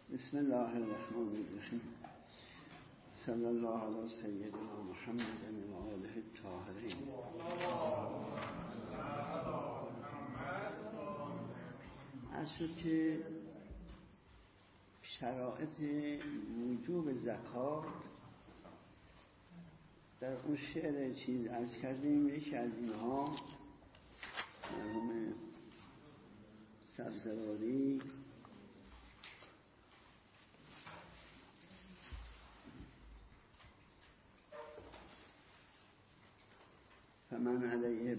بسم الله الرحمن الرحیم. صلی الله علی سیدنا محمد و آله الطاهرین. عرض شد که شرایط وجوب زکات در اون شعر چیز عرض کردیم. یکی از اینها مرحوم سبزواری فمن علیه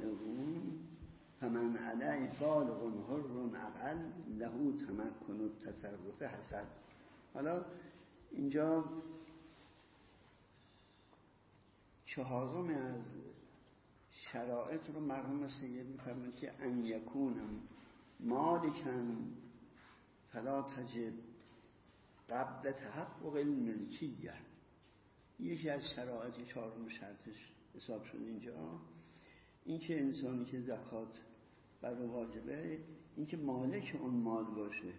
بالغ حر اقل له تمکن التصرف حسن. حالا اینجا چهارم از شرایط رو مرحوم سید می‌فرماید که ان یکون مالکا فلا تجب قبل تحقق الملکیه. یکی از شرایط چهارم شرطش حساب شد اینجا، این که انسانی که زکات بر واجبه این که مالک اون مال باشه.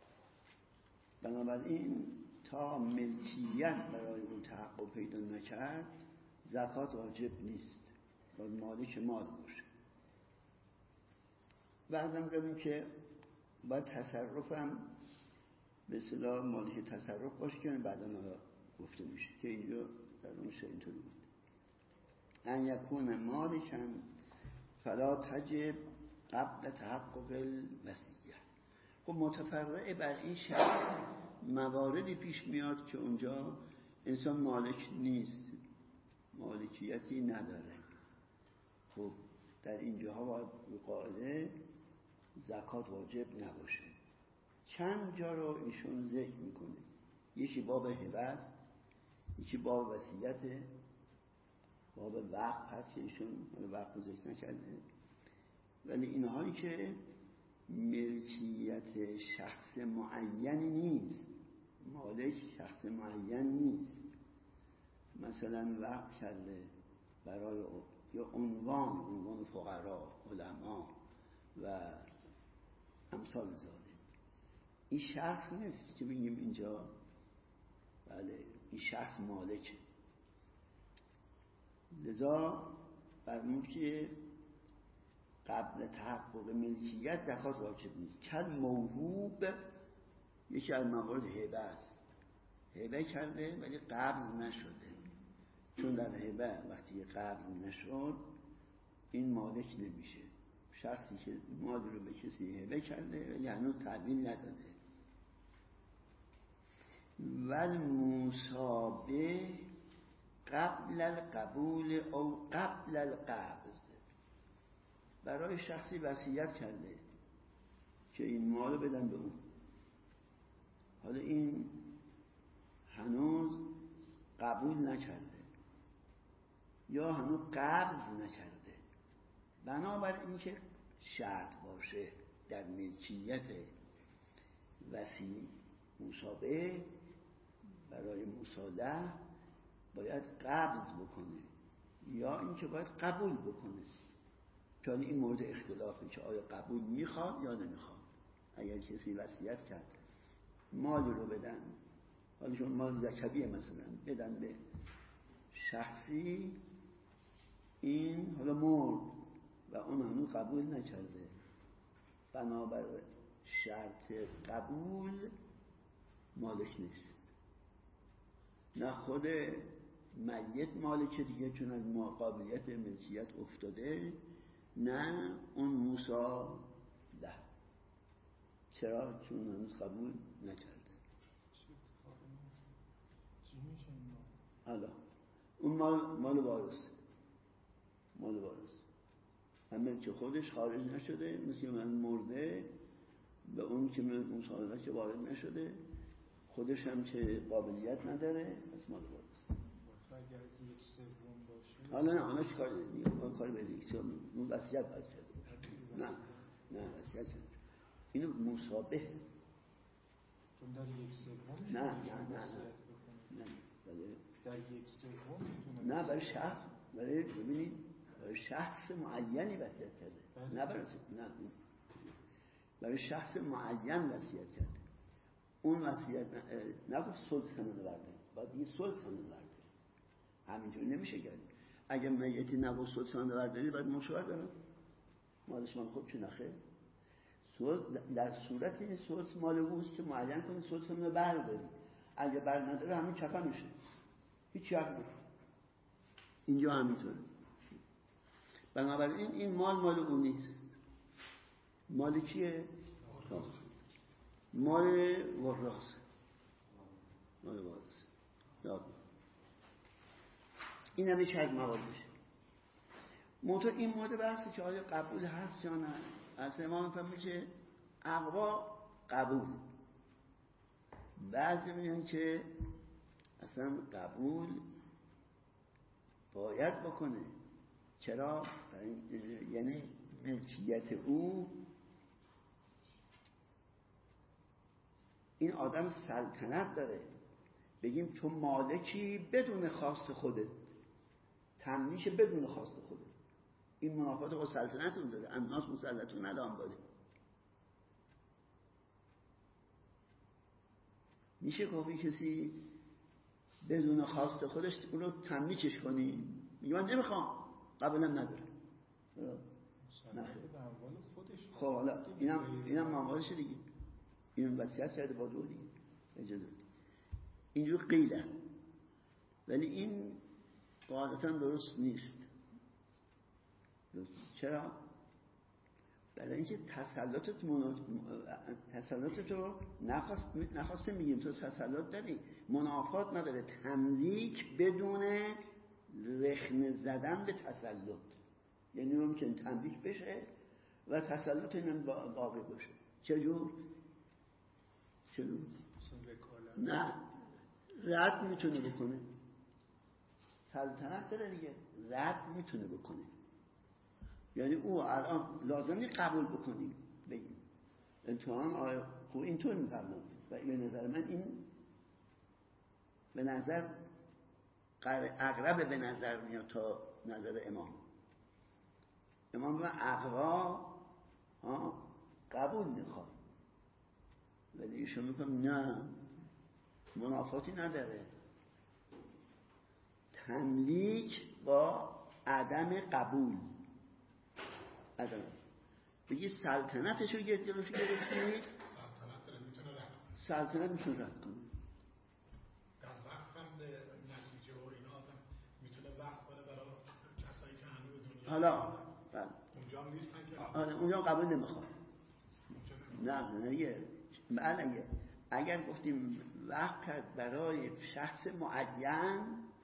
بنابراین تا ملکیت برای اون تحقق پیدا نکرد زکات واجب نیست، باید مالک مال باشه. بعدم گفتیم که باید تصرفم به اصطلاح مالک تصرف باشه که بعدا گفته میشه که اینجا در اون شعر اینطوری بود ان یکون مالکا فلا تجب قبل تحقق الوصیه. خب متفرع بر این شرط مواردی پیش میاد که اونجا انسان مالک نیست، مالکیتی نداره. خب در اینجاها باید به قاعده زکات واجب نباشه. چند جا رو ایشون ذکر میکنه، یکی باب هبه است، یکی باب وصیته، باب وقت هست که ایشون وقت ذکر نکرده. ولی اینهایی که ملکیت شخص معینی نیست، مالک شخص معین نیست، مثلا وقت کرده برای یا عنوان فقرا، علما و امثال ذالک، این شخص نیست که بگیم اینجا بله این شخص مالکه. لذا فرمود که قبل تحقق ملکیت زکات واجب نیست. کل موهوب یکی از موارد هبه است، هبه کرده ولی قبض نشده، چون در هبه وقتی قبض نشد این مالک نمیشه. شخصی که مال رو به کسی هبه کرده ولی هنوز تحویل نداده. ول مصابه قبل القبول او قبل القبض. برای شخصی وصیت کرده که این مال بدن به اون، حالا این هنوز قبول نکرده یا هنوز قبض نکرده. بنابر این که شرط باشه در ملکیت وصی مصابه برای مصالحه باید قبض بکنه یا اینکه باید قبول بکنه. چون این مورد اختلافه که آیا قبول میخواد یا نمیخواد. اگر کسی وصیت کرد مال رو بدن، حالا چون مال زکویه مثلا بدن به شخصی، این حالا مرد و اون هنوز قبول نکرده، بنابر شرط قبول مالک نیست. نه خود میت مالکه دیگه چون از قابلیت ملکیت افتاده، نه اون موسی ده. چرا؟ چون هنوز قبول نکرده. حالا اون مال وارث، همه که خودش خارج نشده، مثل من مرده به اون که مصالحه که وارد نشده، خودش هم که قابلیت نداره از مال وارث. اگر از یک سوم باشه حالا نه آنها کار به یک سوم وصیت باید کرده. نه وصیت کرده اینو مصابه چون در یک سوم نه در یک سوم میتونه نه برای شخص، ببینید برای شخص معینی وصیت کرده. نه برای شخص معین وصیت کرده. اون وصیت نگفت ثلث سنه برده، باید یه ثلث سنه برده. همینجوری نمیشه کرد. اگه میتی نگفت ثلث سنه برداری باید مشاور دارم مالش مال خود چه نخه. در صورت این ثلث مال اوست که معین کنه ثلث سنه برداری. اگه بر نداره همون چپه میشه، هیچ حق نداره. اینجا همینطوره. بنابراین این مال اون نیست. مال کیه؟ مال وراثه. مال وراثه. یاد بگیر. این هم یکی از موادش. منتها این مورد بحثه که آیا قبول هست یا نه. اصلا ما میفهمیم که اقوا قبول. بعضی میگن که اصلا قبول باید بکنه. چرا؟ یعنی ملکیت او، این آدم سلطنت داره، بگیم تو مالکی بدون خواست خودت، تملیک بدون خواست خودت. این منافات با سلطنت اون داره. الناس مسلطون علی اموالهم. میشه گفت کسی بدون خواست خودش اون رو تملیکش کنی؟ میگه من نمیخوام، قبولم نداره. نه به اموال خودش. خب حالا اینم اموالش دیگه، این وصیت کرده با دو دیگه اجازه بدید. اینجور قیله، ولی این قاعدتا درست نیست. چرا؟ برای اینکه تسلطت رو نخواسته میگیم تو تسلط داری، منافات نداره. تملیک بدون رخنه زدن به تسلط، یعنی ممکن تملیک بشه و تسلط اینم باقی باشه. چجور؟ نه، رد میتونه بکنه. سلطنت داره دیگه، رد میتونه بکنه. یعنی او الان لازم نیست قبول بکنیم بگیم امتحان آیا خوب اینطور میفرمون. و به نظر من این به نظر اقرب به نظر میاد تا نظر امام به اقوا قبول میخواد، ولی ایشون میگم نه، منافاتی نداره. تملیک با عدم قبول، عدم بگی سلطنتشو گرفتید، سلطنت میتونه رد کنه. در وقت هم به نتیجه و این آدم میتونه وقت کنه برای کسایی که هنوز دنیا حالا اونجا هم نیستن که اونجا قبول نمیخواد. نه بله، اگر گفتیم وقت کرد برای شخص معین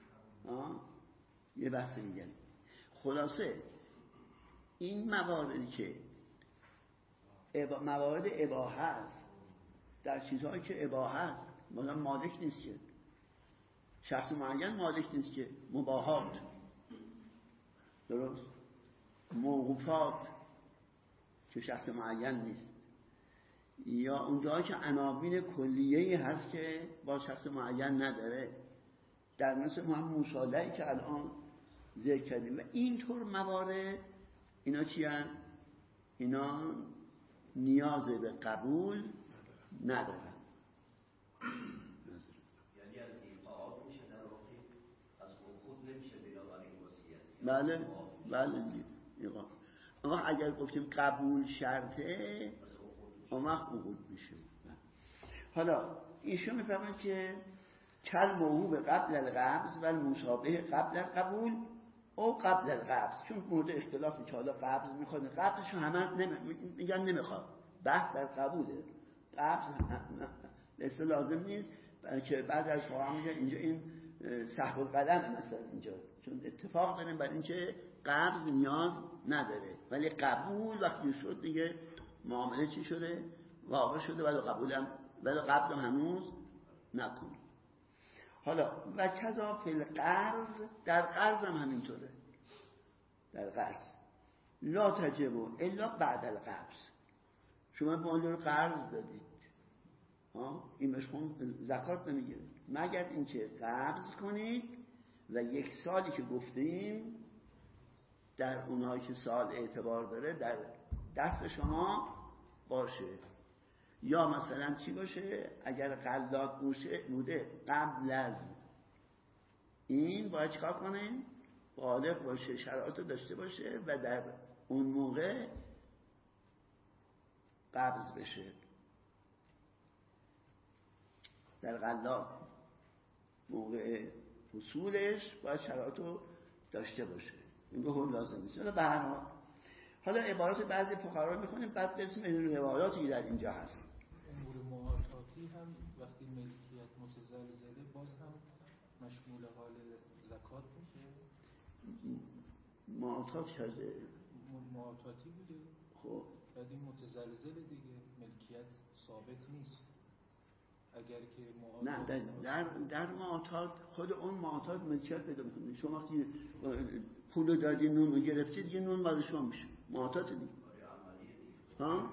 یه بحث دیگه. خلاصه این مواردی که موارد اباحه است، در چیزهایی که اباحه است، مثلا مالک نیست که شخص معین، مالک نیست که مباحات، درست، موقوفات که شخص معین نیست، یا اونجایی که عناوین کلیه‌ای هست که با شخص معین نداره، در مثل هم مصالحه‌ای که الان ذکر کردیم. و اینطور موارد اینا چی هست؟ اینا نیاز به قبول ندارن. یعنی از ایقاعات میشه در واقع، از عقود نمیشه بنابراین وصیت. بله ایقاع. اما اگر گفتیم قبول شرطه، اما عقود میشه. حالا ایشون میفهمن که کل موهوب قبل القبض و المشابه قبل القبول او قبل القبض، چون مورد اختلافی که حالا قبض میخواد، قبضشو همه میگن نمیخواد، بحث در قبوله. قبض مثل لازم نیست، که بعد از فقها میگن اینجا این سحب القدم مثلا اینجا، چون اتفاق داریم بر اینکه قبض نیاز نداره، ولی قبول وقتی شد دیگه معامله چی شده؟ واقع شده، ولی قبضم هنوز نکنه. حالا و کذا فی القرض، در قرض هم همینطوره. در قرض لا تجب الا بعد القبض. شما مال رو قرض دادید، این بهشون زکات نمیگیره مگر اینکه قبض کنید و یک سالی که گفتیم در اونهایی که سال اعتبار داره در دست شما باشه، یا مثلا چی باشه؟ اگر قلات بوده قبل از این باید چیکار کنه؟ بالغ باشه، شرایط داشته باشه و در اون موقع قبض بشه. در قلات موقع حصولش باید شرایط رو داشته باشه. این به هم لازم نیست. به هر حال حالا عبارات بعضی فقها میخونیم، بعد برسیم به روایاتی که در اینجا هست. امور معاطاتی هم وقتی ملکیت متزلزله باز هم مشمول حال زکات میشه؟ معاطات شده، معاطاتی بوده، خب بعد این متزلزل دیگه ملکیت ثابت نیست. اگر که نه در معاطات خود اون معاطات ملکیت پیدا میکنه. شما وقتی پولو دادی نون رو گرفتی دیگه نون مال شما میشه، معاطات دیگه. ها؟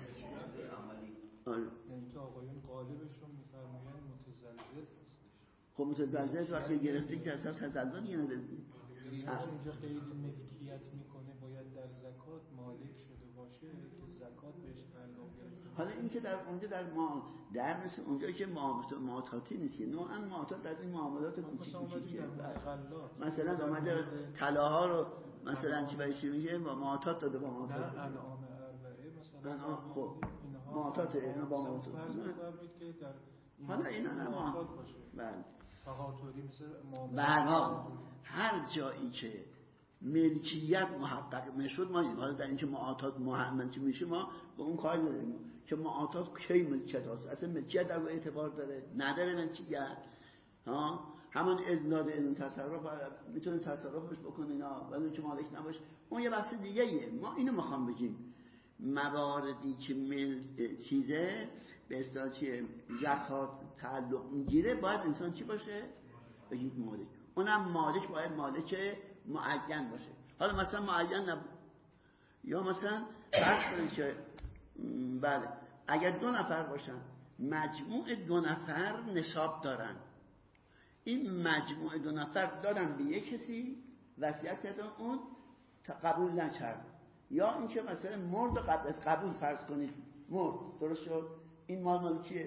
یعنی که آقایون غالبشون میفرمایند متزلزل هستش. خب متزلزل وقتی گرفتی که اصلا تزلزل دیگه نداری. اینجا قید ملکیت میکنه باید در زکات مالک شده باشه که زکات بهش تعلق گرفته. حالا این که در اونجا در مثل اونجا که معاطاتی نیست، نوعا معاطات در این معاملات کوچیک مثلا اومده طلاها رو مثلا چی بهش میگه با معاطات داده، با معاطات نه انعام اربعه مثلا خب معاطات اینا با معاطات که در حالا اینا نه معاطات باشه. بله تهاتوری مثل معاملات هر جایی که ملکیت محقق میشد ما حالا در اینکه معاطات محمد چی میشه ما به اون کار نداریم که معاطات کی ملکیت هست. اصلا ملکیت در اعتبار داره نداره ملکیت همون ازناد این تصرف میتونه تصرفش بکنه اینا ولی که مالک نباشه اون یه بحث دیگه ایه. ما اینو میخوام بگیم مواردی که چیزه به اصطلاح چیه زکات تعلق میگیره باید انسان چی باشه؟ بگید مالک. اونم مالک باید مالک معین باشه. حالا مثلا معین نبود یا مثلا فرض کنید که بله اگر 2 نفر باشن مجموع 2 نفر نصاب دارن، این مجموع 2 نفر دادن به یک کسی وصیت کردن اون قبول نکرد، یا اینکه مثلا مرد قبول فرض کنید مرد درست شد این مال کیه؟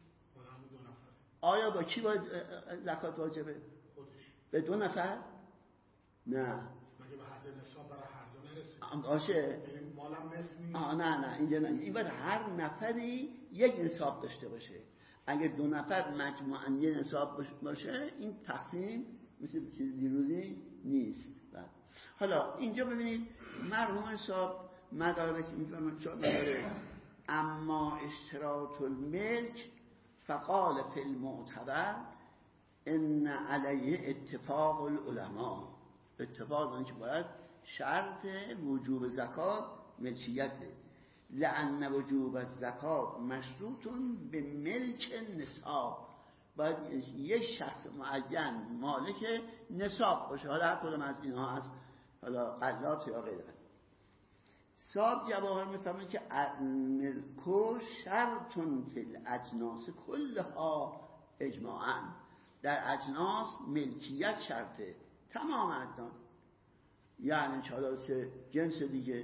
آیا با کی باید زکات واجبه؟ به 2 نفر؟ نه مگه به حد نصاب برای هر دو نرسید؟ باشه مالم نصف نه اینجا نه، این باید هر نفری یک نصاب داشته باشه. اگر 2 نفر مجموعاً یک نصاب باشه این تقسیم مثل چیز دیروزی نیست. حالا اینجا ببینید مرحوم حساب مدارک میفرمایند اما اشتراط الملک فقال فی المعتبر ان علیه اتفاق العلماء، اتفاق این که باید شرط وجوب زکات ملکیته، لأن وجوب الزکات مشروط به ملک نصاب، باید یک شخص معین مالک نصاب باشه. حالا هر کدوم از اینها هست، حالا قلات یا غیره. صاحب جواهر میفهمه که ملکو شرطون فی الاجناس کلها اجماعا، در اجناس ملکیت شرطه تمام اجناس، یعنی حالا که جنس دیگه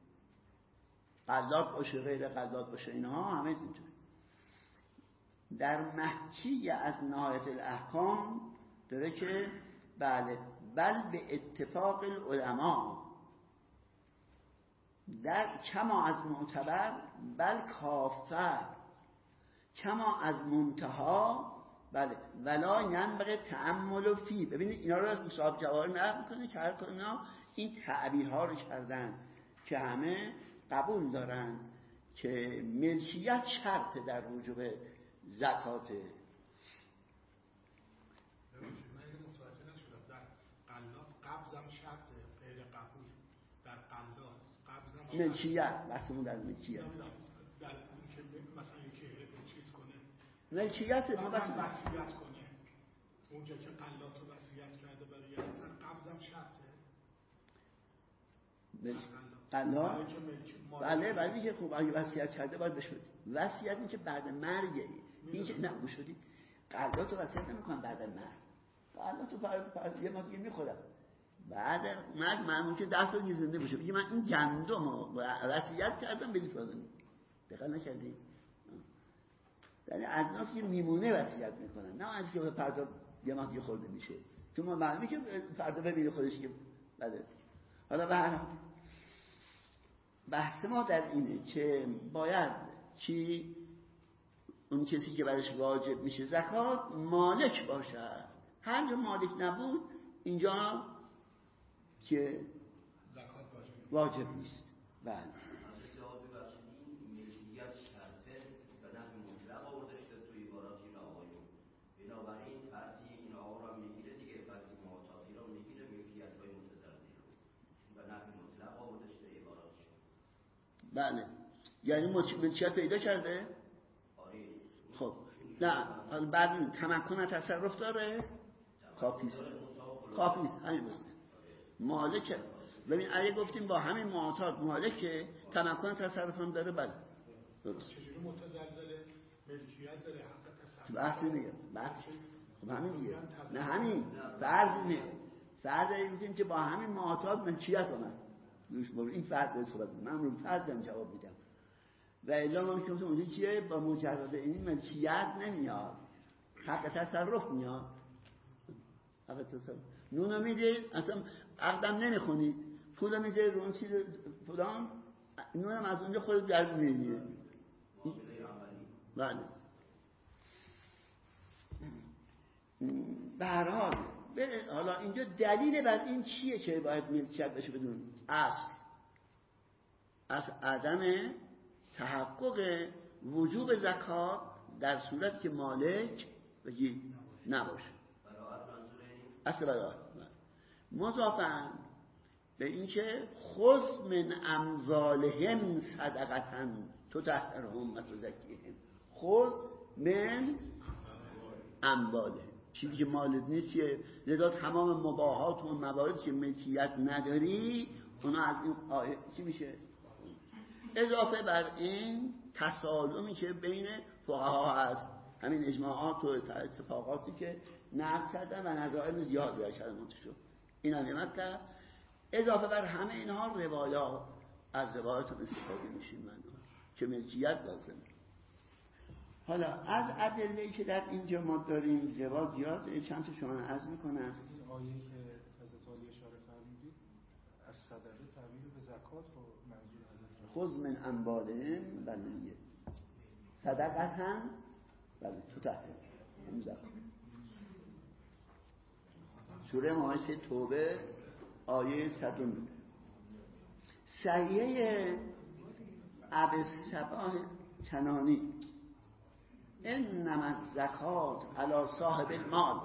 قلات باشه غیر قلات باشه اینها همه اینطور. در محکی از نهایت الاحکام داره که بله بل به اتفاق العلماء در کما از معتبر بل کافر کما از منتها بله ولا ینبغی تأمل فی. ببینید اینا رو صاحب جواهر نقل میکنه که هر کدوم این تعبیرها رو کردن که همه قبول دارن که ملکیت شرط در وجوب زکات. قبضم شرطه غیر قبول در قلات قبضم ملکیت بحثمون در ملکیت در این که مثلا یکی چیز کنه ملکیت ما وصیت کنه اونجا که قلات رو وصیت کرده برای یه نفر قبضم شرطه قلات بله ولی که خوب اگه وصیت کرده باید بشود وصیت این که بعد مرگ این که نه بشودی قلات رو وصیت نمیکنن بعد مرگ قلات رو یه ما دیگه میخورم بعد مرگ معمول که 10 سال زنده بشه بگی من این گندم رو وصیت کردم بدید فلان دقیقا نکردی در اجناس یه میمونه وصیت میکنن، نه از که فردا یه ماه دیگه خورده میشه. تو ما معلومه که فردا ببینه خودش که بله. حالا به هر حال بحث ما در اینه که باید چی اون کسی که برش واجب میشه زکات مالک باشد. هر جا مالک نبود اینجا که واجب نیست. بله. بنابراین فرضی این آقا را میگیره دیگه، فرضی معتاقی را میگیره، ملکیت های متزلزل رو به نحو مطلق آورده شده عبارات شد. بله یعنی ملکیت پیدا کرده؟ آره. خب نه بعد تمکن تصرف داره؟ کافیست همین بسته مالکه. ببین اگه گفتیم با همین معتاد مالکه تمکن تصرف هم داره. بله درست. چجوری متزلزله؟ ملکیت داره، حق تصرف. بحث دیگه بحث. خب همین دیگه. نه همین فرض میگیم که با همین معتاد ملکیت آمد. این فرض به صورت من رو فرضم جواب میدم. و الا ما میگیم اونجا چیه؟ با مجرد این ملکیت نمیاد، حق تصرف میاد. حق تصرف نونو میده اصلا عقدم نمیخونی، پولو میده رو اون چیز فلان، نونم از اونجا خودت گرد میگیری. بله. به هر حال حالا اینجا دلیل بر این چیه که باید ملکیت بشه بدون اصل؟ از عدم تحقق وجوب زکات در صورت که مالک بگی نباشه. اصل براعت مضافاً به این که خذ من اموالهم صدقة تطهرهم و تزکیهم. خذ من اموالهم، چیزی که مالت نیست که لذا تمام مباحات و مواردی که ملکیت نداری اونا از این آیه چی میشه؟ اضافه بر این تسالمی که بین فقها هست، همین اجماعات و اتفاقاتی که نقل کردن و نظائر زیادی در کلمات شد، این هم یمت کرد. اضافه بر همه اینها روایات، از روایات هم استفاده میشیم من که ملکیت لازم. حالا از ادله‌ای که در اینجا ما داریم روایات زیاد، چند تا شما عرض میکنم. این آیه که حضرت علی اشاره فرمودید از صدقه تعبیر به زکات و منظور حضرت خذ من اموالهم بله صدقة بله تطهر هم زکات. سوره مائده توبه آیه 100. صحیحه ابی صباح کنانی انما الزکات علی صاحب المال،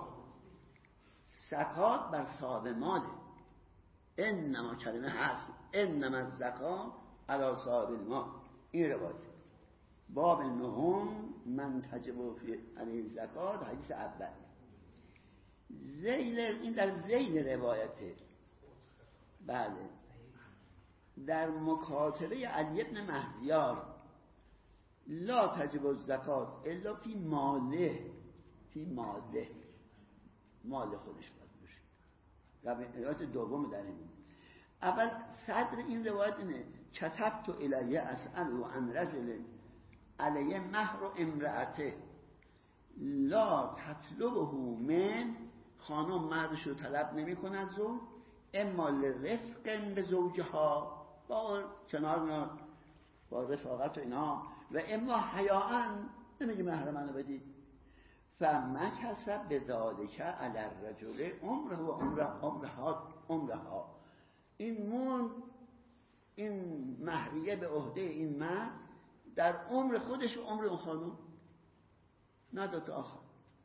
زکات بر صاحب ماله. انما کلمه هست انما الزکات علی صاحب المال. این روایت باب 9 من تجب فی علیه الزکات حدیث اول. ذیل این در ذیل روایته. بله در مکاتبه علی بن مهزیار لا تجب الزکات الا فی ماله، فی ماله مال خودش باید باشه. روایت دوم در این اول صدر این روایت اینه کتبت الیه اسأل عن رجل علیه مهر امرأته لا تطلبه من، خانم مهرش رو طلب نمی کند زوج، اما لرفق به زوجها با کنار میاد با رفاقت و اینا، و اما حیاءً نمیگه مهر منو بدید. فمکث بذالک علی الرجل عمره و عمرها. این مهریه به عهده این مرد در عمر خودش و عمر اون خانم نداد آخر.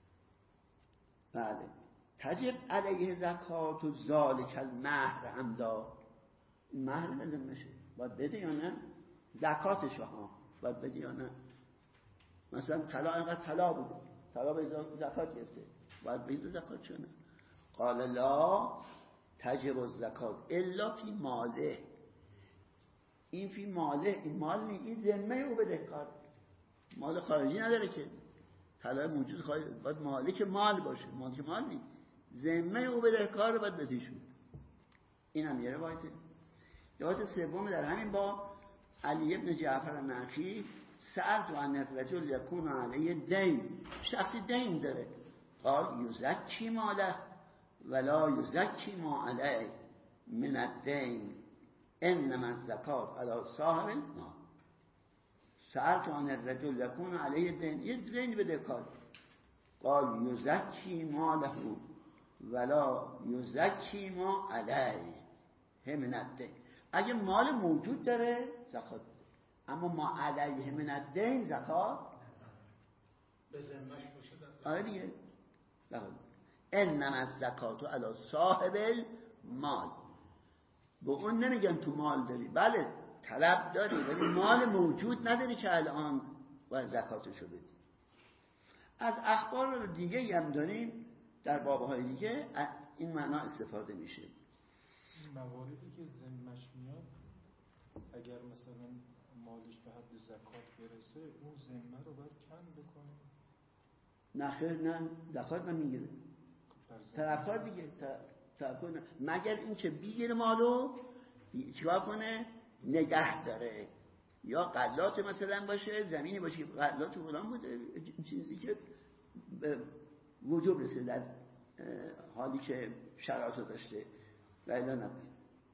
بله تجب علیه زکات و ذالک المهر عمدا. این مهر لازم میشه باید بده یا نه؟ زکاتش ها باید بده یا نه؟ مثلا طلا اینقدر طلا بوده، طلا به زکات گرفته، باید بده زکات چونه؟ قال لا تجب الزکات الا فی ماله. این فی ماله، این مال نی، این ذمه او بدهکار، مال خارجی نداره که طلا موجود خارجی، باید مالک مال باشه، مالک مال نی، ذمه او بدهکار باید بدهشون. این هم یه روایته. روایت سوم در همین باب علی ابن جعفر نخی سألت عن الرجل یکون علیه دین، شخصی دین داره، قال یزکی ماله ولا یزکی ما علیه من الدین انما الزکات علی صاحب المال. سألت عن الرجل یکون علیه دین، یه دین بده کار، قال یزکی ماله ولا یزکی ما علیه من الدین. اگه مال موجود داره زکات، اما ما علیه من الدین زکات به ذمه‌اش باشه. آره دیگه. انما الزکات علی صاحب المال. به اون نمیگن تو مال داری، بله طلب داری ولی مال موجود نداری که الان باید زکاتشو بدی. از اخبار دیگه هم داریم در بابهای دیگه این معنا استفاده میشه. مواردی که ذمه‌اش میاد اگر مثلا مالش به حد زکات برسه اون ذمه رو باید کم بکنه. نه خیر، نه زکات نمیگیره، طرفدار دیگه طرفدار نه. مگر این که بگیره مالو چیکار کنه؟ نگه داره، یا غلات مثلا باشه، زمینی باشه غلات فلان بوده، چیزی که وجوب رسه در حالی که شرایطو داشته و الا نبود.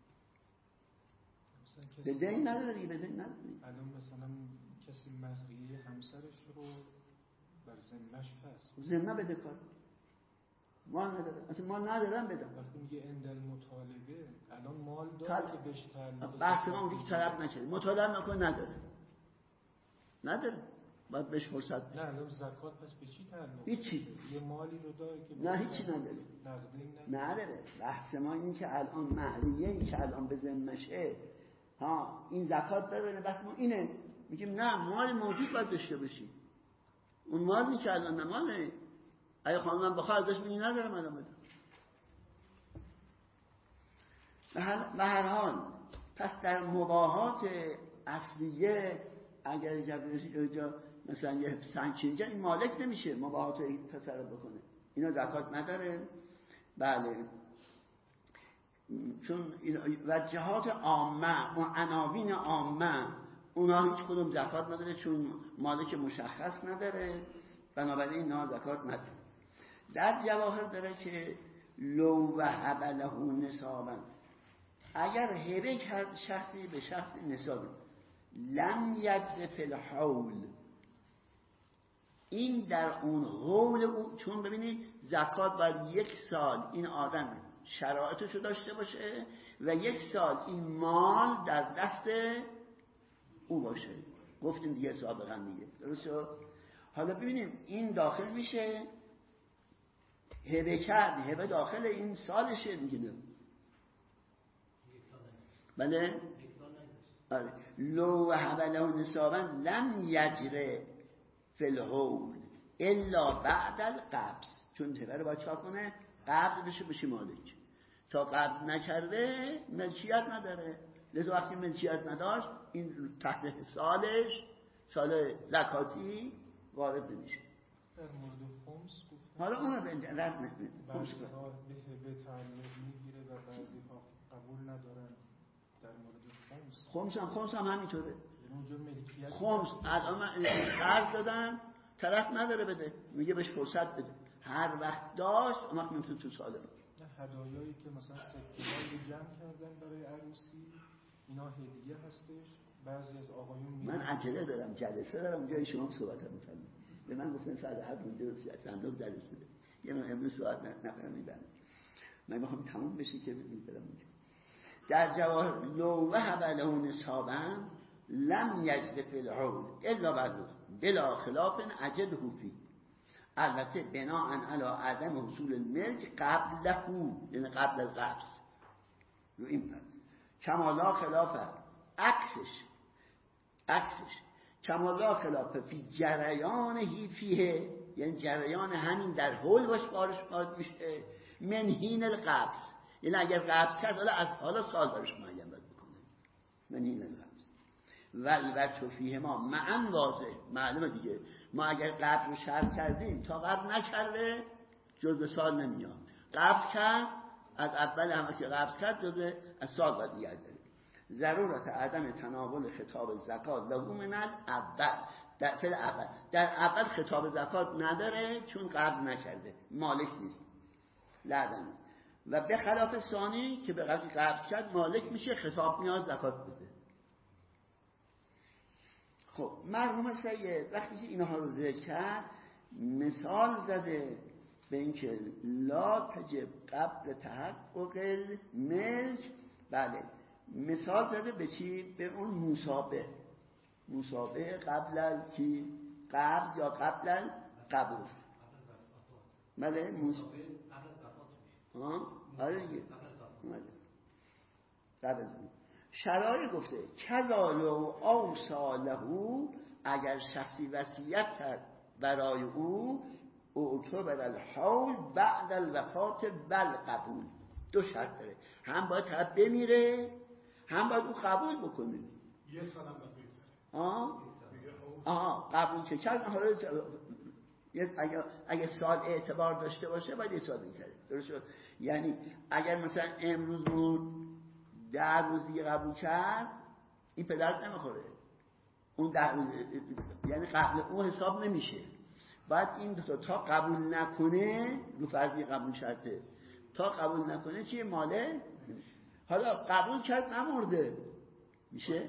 به دین نداره دیگه، به دین نداره. الان مثلا کسی مهریه همسرش رو بر ذمه‌اش هست، ذمه بده کار، مال نداره، اصلا مال ندارم بدم. وقتی میگه اندل مطالبه الان مال داره که بهش تعلق، بحث ما اونجا که طلب نشه، مطالبه نکنه نداره باید بهش فرصت. نه الان زکات پس به چی تعلق؟ هیچی. یه مالی رو داره که نه هیچی نداره. بحث ما این که الان مهریه این که الان به ذمشه این زکات داره، بحث ما اینه، میگیم نه مال موجود باید داشته باشی. اون مالی که الان نمانه، اگه خانم بخواه ازش میگی ندارم الان بدم. به هر حال پس در مباحات اصلیه اگر جا مثلا یه سنگچینجا این مالک نمیشه مباحات تصرف بکنه، اینا زکات نداره. بله چون و جهات عامه و عناوین عامه اونا هیچ کدوم زکات نداره چون مالک مشخص نداره، بنابراین اینا زکات نداره. در جواهر داره که لو وهب له نصابا، اگر هبه کرد شخصی به شخص نصابی، لم یجر فی الحول، این در اون حول او، چون ببینید زکات باید 1 سال این آدم شرایطشو داشته باشه و 1 سال این مال در دست او باشه. گفتیم دیگه سابقا دیگه، درسته؟ حالا ببینیم این داخل میشه هبه کرد، هبه داخل این سالشه میگه. بله آره. لو وهب له نصابا لم یجره فی الحول الا بعد القبض، چون هبه رو باید چا کنه؟ قبض بشه مالک. تا قبض نکرده ملکیت نداره، لذا وقتی ملکیت نداشت این تحت سالش سال زکاتی وارد نمیشه. در مورد خمس گفتن حالا اون رو به رد بعضی ها به هبه تعلق میگیره و بعضی ها قبول ندارن. در مورد خمس هم همینطوره. اونجا ملکیت خمس الان من قرض دادم طرف نداره بده، میگه بهش فرصت بده، هر وقت داشت اون وقت میتونه تو ساله. هدایایی که مثلا سکه‌های جمع کردن برای عروسی اینا هدیه هستش. بعضی از آقایون من عجله دارم، جلسه دارم جای شما صحبت می‌کنم. به من گفتن ساعت 7 اونجا صندوق جلسه ده. یه من امروز ساعت نفهمیدم. من می‌خوام تموم بشه که برم اونجا. در جواهر لو وهب له نصابا لم یجد فی الحول الا بعد بلا خلاف اجده فی، البته بناء علی عدم حصول الملک قبله، یعنی قبل القبض. رو این فرد کمالا خلافه عکسش کمالا خلافه فی جریانه فیه، یعنی جریان همین در حول باش بارش میشه من حین القبض، یعنی اگر قبض کرد حالا سال دارش معین باید بکنه من حین القبض. والبته فیه ما معن واضح معلومه دیگه، ما اگر قبض رو شرط کردیم تا قبض نکرده جزء سال نمیاد، قبض کرد از اول همه که قبض کرد جزء از سال باید دیگر داریم. ضرورت عدم تناول خطاب زکات له من الاول در فعل اول در اول خطاب زکات نداره چون قبض نکرده مالک نیست لعدم و به خلاف ثانی که به قبض کرد مالک میشه خطاب میاد زکات بده. خب مرحوم سید وقتی که اینها رو ذکر کرد مثال زده به اینکه لا تجب قبل تحقق الملک. بله مثال زده به چی؟ به اون مسابه قبل کی؟ قبض یا قبل قبول. بله آره دیگه قبل از اون شرایع گفته کذالو او سالهو اگر شخصی وصیت کرد برای او اعتبر الحول بعد الوفات بل قبول. دو شرط داره، هم باید طرف بمیره هم باید او قبول بکنه. یه سال هم باید بگذره. قبول که کرد حالا اگه سال اعتبار داشته باشه باید یه سال بگذره. درست شد؟ یعنی اگر مثلا امروز بود 10 روز دیگه قبول کرد این پدر نمیخوره، اون 10 روز یعنی قبل اون حساب نمیشه. باید این دو تا قبول نکنه رو فرضی قبول شرطه تا قبول نکنه چیه ماله نمیشه. حالا قبول کرد نمرده میشه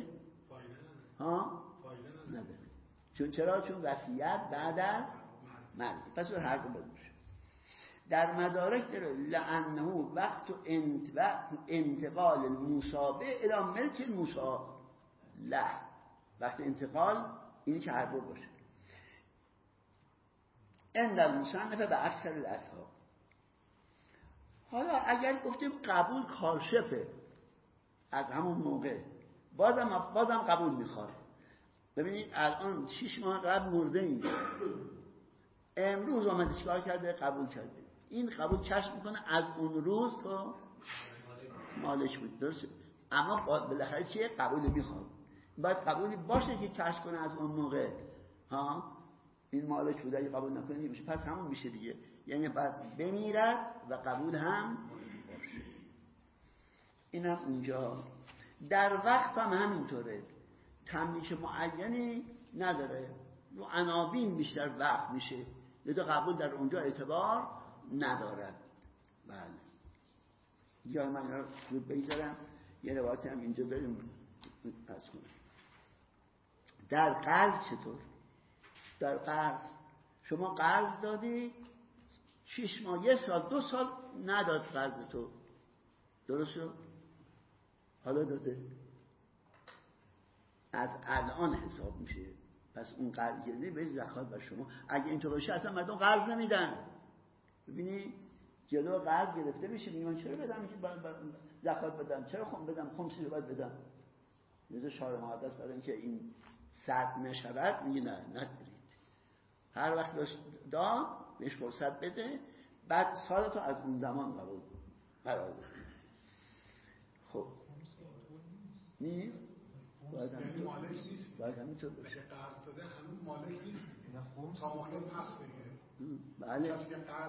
فایده نداره. چرا؟ چون وصیت بعد از مرگ. پس هر دو باید میشه. در مدارک داره لعنه وقت انتقال المصابه الی ملک المصالح. وقت انتقال اینی که هر دو باشه. عند المصنف به اکثر الاصحاب. حالا اگر گفتیم قبول کارشفه از همون موقع بازم قبول میخواد. ببینید الان 6 ماه قبل مرده این امروز آمده چیکار کرده؟ قبول کرده. این قبول کشف میکنه از اون روز تو مالش بود. درسته؟ اما بالاخره چیه؟ قبول میخواد. باید قبولی باشه که کشف کنه از اون موقع این مالش بوده. اگه قبول نکنه نمیشه. پس همون میشه دیگه. یعنی باید بمیرد و قبول هم باشه. اینم اونجا. در وقت هم همینطوره. تملیک معینی نداره. رو عناوین بیشتر وقت میشه. لذا قبول در اونجا اعتبار ندارد. بله. یا من رو بگذارم یه روایت هم اینجا داریم پس کنم. در قرض چطور؟ در قرض شما قرض دادی 6 ماه 1 سال 2 سال نداد قرض تو، درست شد؟ حالا داده از الان حساب میشه. پس اون قرض گرفته به زکات بر شما. اگه اینطور باشه اصلا مردم قرض نمیدن. ببینی جلو قرض گرفته میشه. میگه من چرا بدم که زکات بدم؟ چرا بدم خمسی رو باید بدم؟ لذا شارع مقدس برای اینکه این صد نشود میگه نه ندارید. هر وقت داد بهش فرصت بده، بعد سالتو از اون زمان قرار بده. خب نیست؟ باید همینطور باشه. قرض داده همون مالک نیست. تا مالک پس بگیره. بله.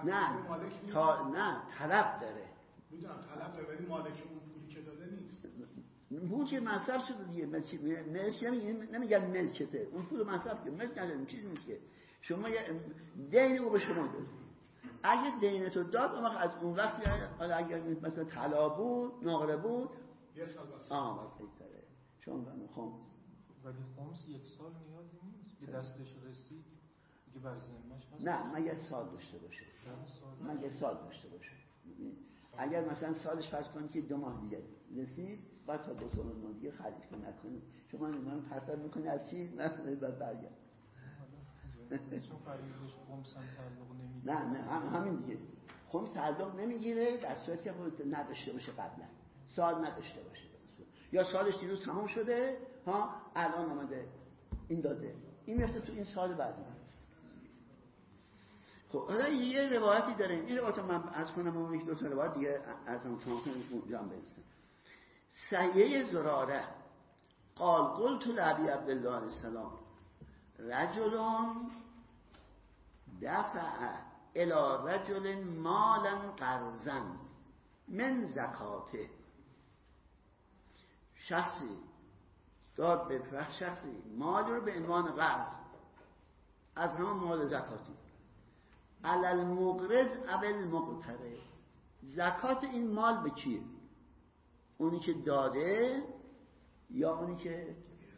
نه طلب داره. میدونم طلب داره ولی مالک اون پولی که داده نیست. پول که مصرف شده دیگه. ملک نمیگن ملکته. اون پول مصرف که ملک نداریم چیزی نیست که شما یه دین رو به شما داد. اگه دینتو داد اون وقت از اون وقت اگر مثلا طلا بود نقره بود یه سال بس وقت بگذره شما خمس. ولی خمس 1 سال نیازی نیست. به دستش رسید دیگه بر ذمه‌اش هست. نه مگه سال داشته باشه. اگر مثلا سالش فرض کنید که 2 ماه دیگه رسید بعد تا 2 ماه دیگه خرید نکنید. شما نمیدونم پرتر میکنی از چی بعد برگرد. چون فریضش خمس هم تعلق نمیگیره. نه همین دیگه. خمس تعلق نمیگیره در صورتی که خود نداشته باشه قبلا. سال نداشته باشه. یا سالش دیروز تمام شده الان آمده این داده. این میفته تو این سال بعدی. خب حالا یه روایتی داریم. این روایت من از کنم اون 1-2 تا روایت دیگه از اون جان برسیم. سیه زراره قلت لعبی عبدالله علیه السلام رجلون دفع الى رجل مالا قرضا من زکاته. شخصی داد به شخصی مالی رو به عنوان قرض از همه مال زکاتی، علی المقرض او المقترض، زکات این مال به کیه؟ اونی که داده یا اونی که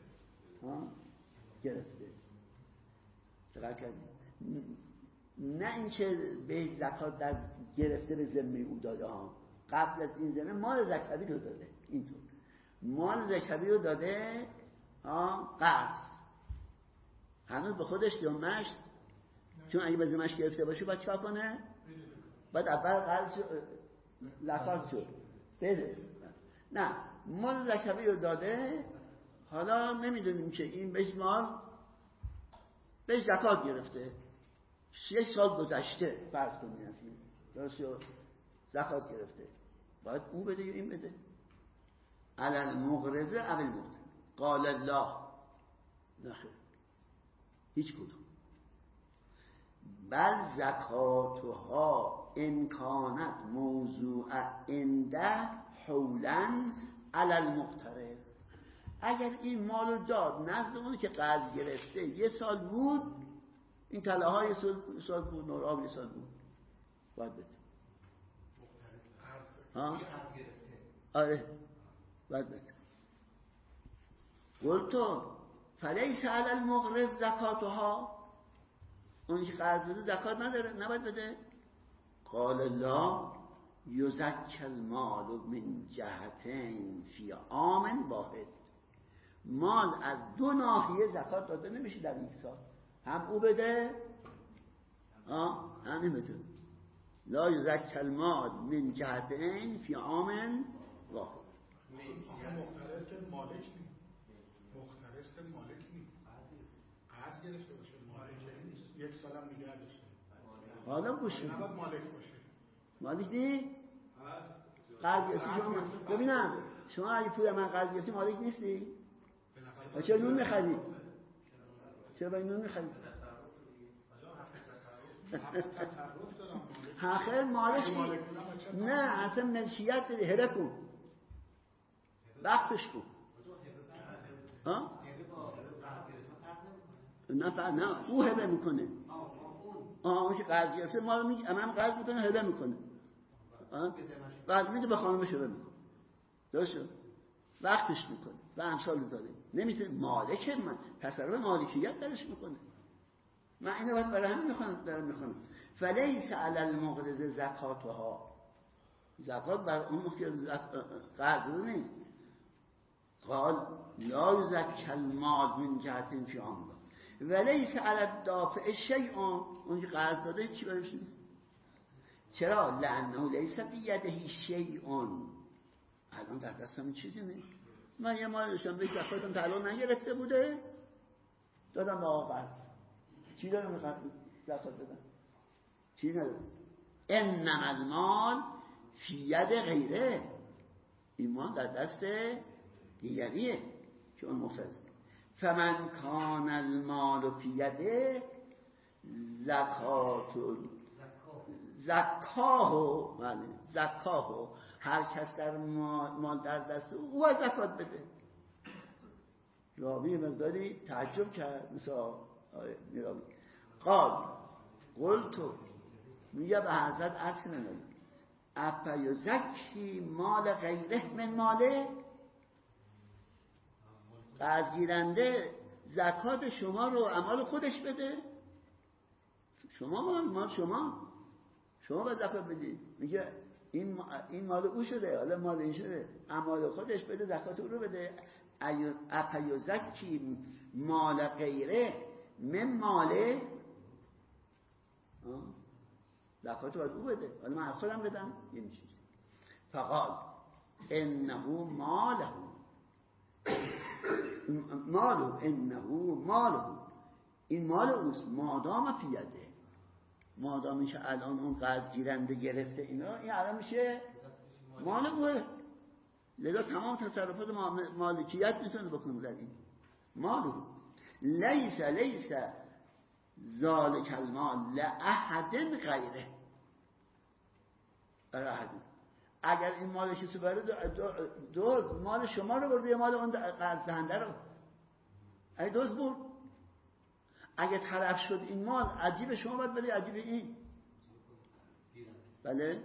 گرفته؟ دقت کردید؟ نه این که به زکات در گرفته به ذمه او داده ها، قبل از این ذمه مال زکوی رو داده، اینطور مال زکوی رو داده قرض، هنوز به خودش ذمه‌اش، چون اگه به ذمه‌اش گرفته باشه باید چیکار کنه؟ باید اول قرض زکات شد بده. نه، مال زکوی رو داده، حالا نمیدونیم که این بهش مال بهش زکات گرفته، 6 سال گذشته فرض کنیم هستیم درست زکات گرفته، باید او بده یا این بده؟ علی المقرض او المقترض. قال الله نخیر، هیچ کدوم. بل زکاتها ان کانت موضوع عنده حولا علی المقترض، اگر این مالو داد نزد اون که قرض گرفته 1 سال بود، این طلاهای سال بود، نوراب 1 سال بود، باید بده. آره باید بده. قلتو فلیس علی المقرض زکاتها، اون که قرض بده زکات نداره، نباید بده. قال الله یزکی المال من جهتین فی عام واحد، مال از 2 ناحیه زکات داده نمیشه در 1 سال، هم او بده هم این بده. لا یزکی المال من جهتین فی عام واحد. مختلف که مالک نیست، مختلف که مالک نیست، قرض گرفته باشه مالک نیست، 1 سال هم نگه داشته، حالا گوش نباید مالک باشه. مالک نیست؟ قرض گرفتی شما ببینم، شما اگه پول من قرض گرفتی مالک نیستی؟ چرا نون میخری؟ چرا باید نون میخری؟ آخر مالک نه، اصلا ملکیت داری، هبه کن، وقتش کن. نه او هبه میکنه، اون که قرض گرفته مال میگه من قرض میکنه، هبه میکنه، بعد میده به خانمش هبه میکنه، درست شد؟ وقتش میکنه و امثال داره، نمیتونه مالک، من تصرف مالکیت درش میکنه. من اینو باید برای همین میخونم فلیس علی المقرض زکاتها، زکات بر اون که قرض نیست. قال لا یزکی المال من جهت فی عام ولیس علی الدافع شیء، اون که قرض داده چی برش نیست. چرا؟ لانه لیس بیده شیء، الان در دستم چیزی نیست، من یه مال داشتم به زکاتم تعلق نگرفته بوده، دادم به آقا قرض، چی دارم زکات بدم؟ چی ندارم. انما المال فی ید غیره، این مال در دست دیگریه که اون مختص. فمن کان المال فی یده زکاهو، هر کس در مال در دست او از زکات بده. راوی مقداری تعجب کرد، مثل میراوی قلتو میگه به حضرت عرض نمید اپا یزکی مال غیره من ماله، قرض گیرنده زکات شما رو اموال خودش بده، شما مال شما باید زکات بدید. میگه این مال او شده، حالا مال این شده، اموال خودش بده، زکات او رو بده. اپا یزکی مال غیره من ماله، زکات باید او بده، حالا من خودم بدم یه میشه. فقال انه ماله این مال اوست، مادام فی یده، مادامی که الان اون قرض گیرنده گرفته اینا، این الان میشه مال اوه، لذا تمام تصرفات مالکیت میتونه بکنه در این مال او. لیس ذالک المال لأحد غیره، برای احد اگر این مال کسی بره دوز مال شما رو برده یا مال اون قرض دهنده رو؟ اگه دوز برد، اگه تلف شد این مال عجیب شما باید بری عجیب این. بله.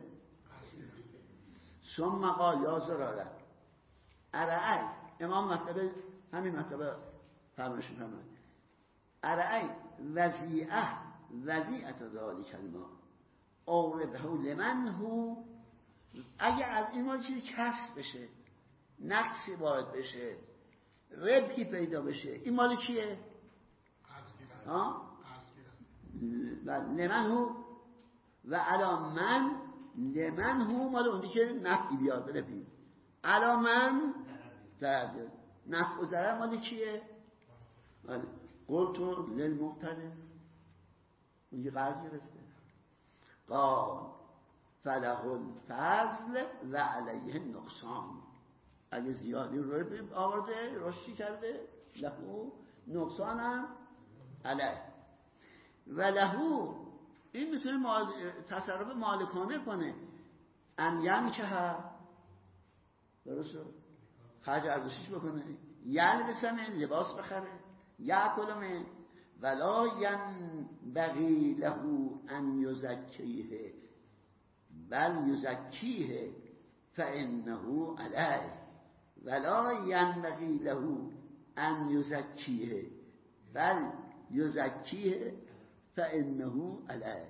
ثم قال یا زراله ارعی، امام مطلب همین مطلب فرمایشون فرماید ارعی وضیعت ذالک المال اورده لمن هو، اگه از این مال چیزی کسب بشه، نقصی وارد بشه، ربحی پیدا بشه، این مال کیه؟ لمن هو و علا من، لمن هو مال اونی که نفعی بیاد، ربحی. علا من ضرر بیاد، نفع و ضرر مال کیه؟ قلتو للمقترض، اونی قرض گرفته. قال فله الفضل و علیه النقصان، اگه زیادی رو آورده رشدی کرده لهو نقصان هم علیه و لهو، این میتونه تصرف مالکانه کنه. ان ینکه، درسته، خرج ارزشیش بکنه، یلبس من، لباس بخره، یاکل من، ولا ینبغی له ان یزکیه بل یزکیه فانه علیه، ولا ینبغی له ان یزکیه بل یزکیه فانه علیه.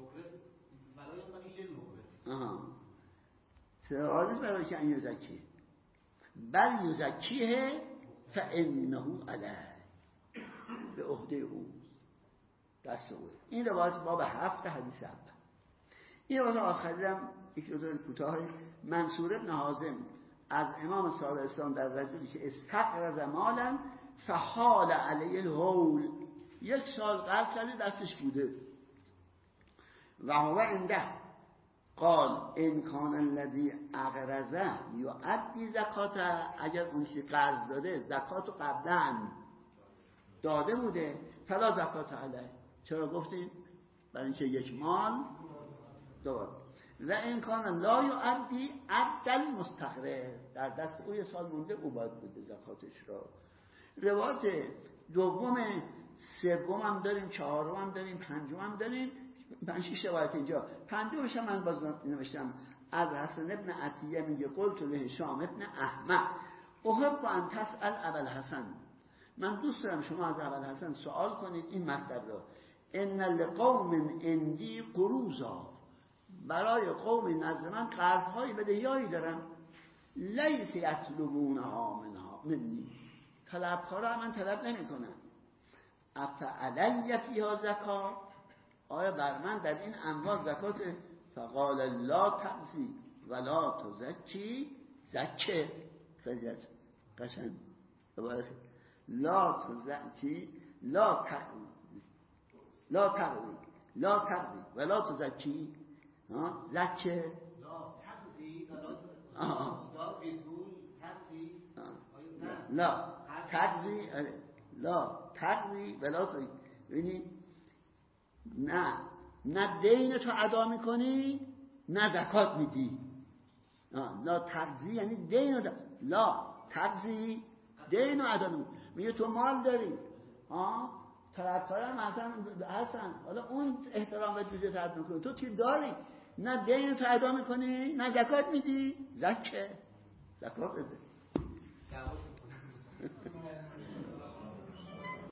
سرعادت برای که ان یزکیه بل یزکیه فانه علیه، به عهده او، دست او. این روایت باب 7 حدیث اول. این روایت آخری هم یک روایت کوتاه منصور ابن حازم از امام صادق اسلام در رجلی که استقرض مالا فحال علیه الحول، 1 سال قرض کرده دستش بوده، و هو عنده قال ان کان الذی اقرضه یؤدی زکاته، اگر اون که قرض داده زکاتو قبلا داده بوده فلا زکات علیه. چرا گفتیم؟ برای اینکه یک مال داره. و این کان لا یؤدی عبد المستقرض، در دست او 1 سال مونده، او باید بده زکاتش را. روایت دوم، سوم هم داریم، 4 هم داریم، 5 هم داریم، 5-6 روایت اینجا. 5مش من باز نوشتم از حسن ابن عطیه، میگه قلت لهشام ابن احمد احب ان تسأل ابوالحسن، من دوست دارم شما از ابوالحسن سوال کنید این مطلب را. ان لقوم عندی قروضا، برای قوم نزد من قرض‌های بدهیایی دارم، لیس یطلبونها منی، طلبکارا من طلب نمی‌کنن. افعلی فیها زکات، آیا بر من در این اموال زکات؟ فقال لا تقضی ولا تزکی، زکه خیلی قشنگ ببارک، لا تزکی لا تقضی ولا تزکی، زکه لا تقضی لا تقضی ولا تزکی، ببینید نه دین تو ادا میکنی نه زکات میدی. لا تقضی یعنی دین رو، لا تقضی دین رو ادا میکنی. میگه تو مال داری، طرفدارم هستن، حالا اون احترام و دیگه طرف میکنه، تو چی داری؟ نه دین تو ادا میکنی نه زکات میدی، زکات بده.